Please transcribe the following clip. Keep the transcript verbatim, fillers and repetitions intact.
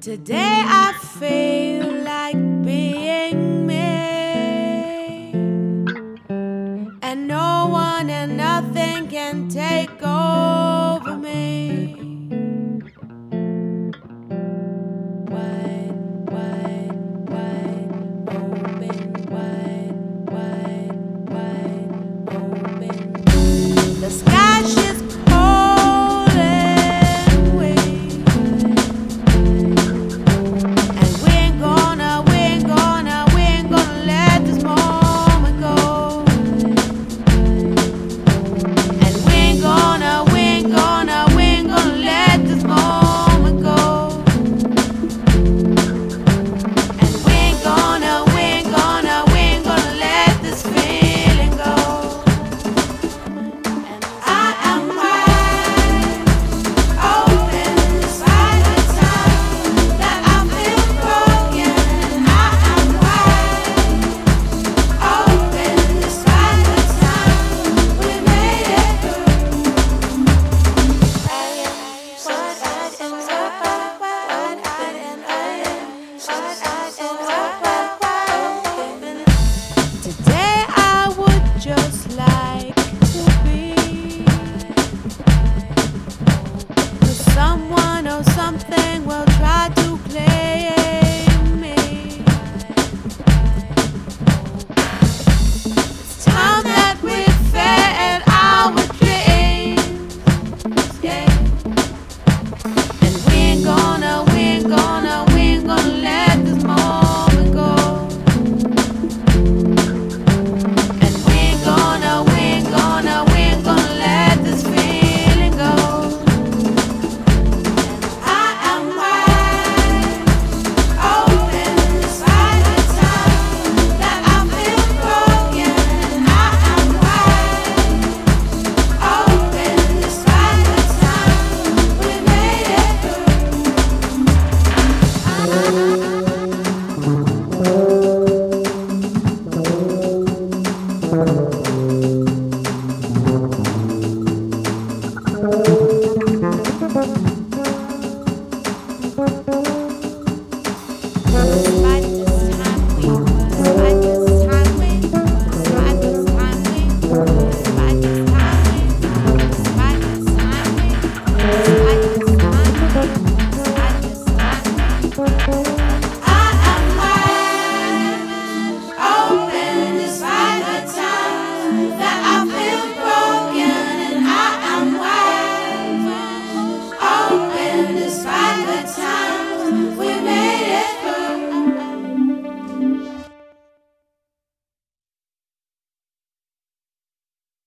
Today I feel like being me, and no one and nothing can take over me. Wide, wide, wide open, wide, wide, wide open. The sky is cold and weak, and we ain't gonna, we ain't gonna, we ain't gonna let this moment go. And we ain't gonna, we ain't gonna, we ain't gonna let this moment go. And we ain't gonna, we ain't gonna, we ain't gonna let this feeling go. And I am wide open despite the time that I feel broken. I am wide open despite the time we made it through. Wide-eyed and wide-eyed, wide-eyed and wide-eyed, wide-eyed and wide-eyed. Today I would just like to be with someone or something will try to claim me. It's time that we fed our dreams, yeah. And we ain't gonna